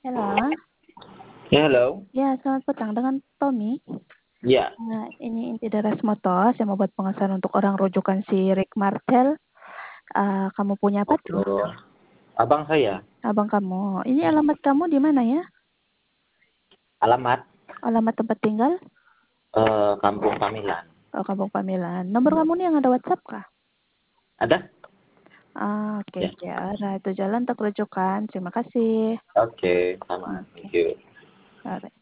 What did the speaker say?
Halo. Ya, halo. Ya, selamat petang dengan Tommy. Ya, Nah, ini inti dari Moto. Saya mau buat pengesahan untuk orang rujukan si Rick Martel. Kamu punya apa tuh? oh, abang saya. Abang kamu. Ini alamat kamu di mana ya? Alamat Alamat tempat tinggal? Kampung Pamilan. Oh, Kampung Pamilan. Nomor kamu nih yang ada WhatsApp kah? Ada? Oke, Ya. oke. Nah, itu jalan untuk rujukan. Terima kasih. Oke, sama. Oke. Thank you. Alright.